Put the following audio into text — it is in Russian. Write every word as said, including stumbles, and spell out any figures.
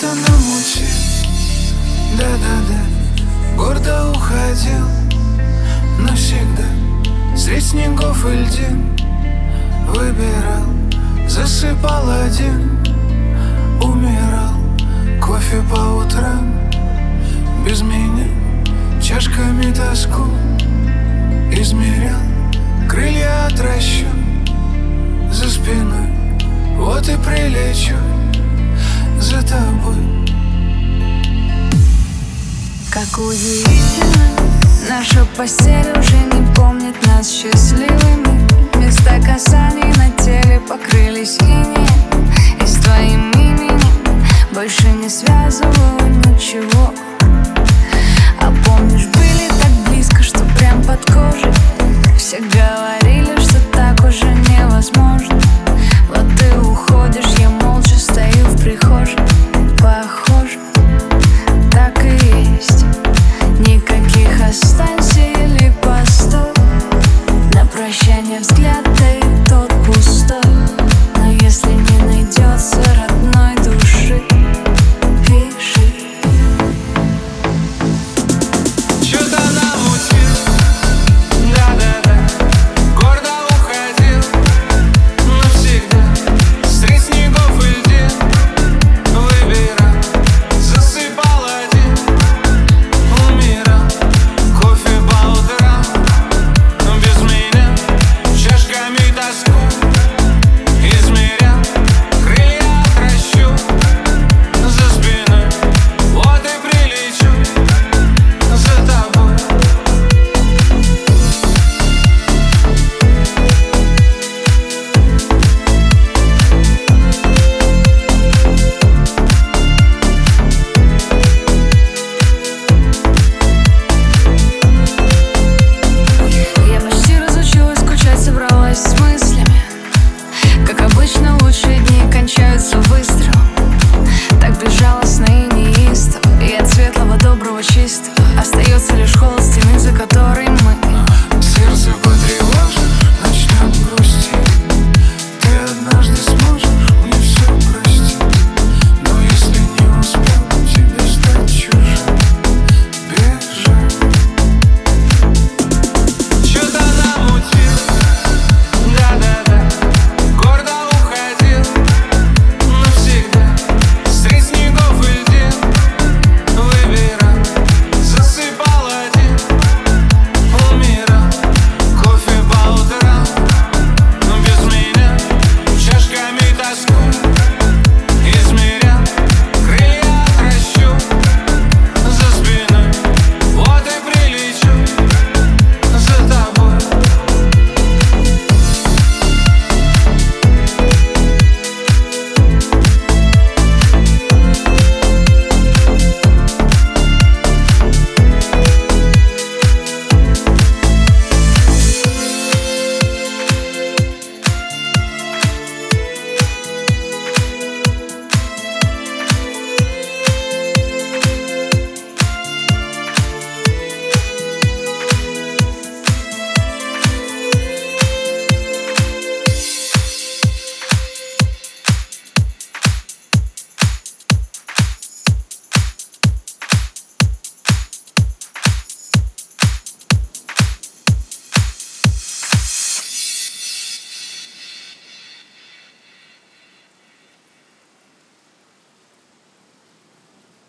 Что-то намутил, да-да-да. Гордо уходил навсегда. Средь снегов и льдин выбирал, засыпал один, умирал. Кофе по утрам без меня, чашками тоску измерял. Крылья отращу за спиной, вот и прилечу за тобой. Как удивительно, наша постель уже не помнит нас счастливыми. Места касаний на теле покрылись инеем, и с твоим именем больше не связываю ничего. А помнишь, были так близко, что прям под кожей. Все говорили, что так уже невозможно. Вот ты уходишь, я молча стою в прихожей. Похоже, так и есть. Никаких останься или постой. На прощание взгляд, да и тот пустой. Но если не найдется родной души, пиши. Что-то намутил, да-да-да. Гордо уходил навсегда. Средь снегов и льдин выбирал, засыпал один, умирал. Кофе по утрам без меня, чашками тоску измерял. Крылья отращу за спиной, вот и прилечу за тобой. Я почти разучилась скучать, собралась с мыслями. Как обычно, лучшие дни кончаются выстрелом. Так безжалостно и неистово, и от светлого, доброго, чистого остается лишь холод стены, за которой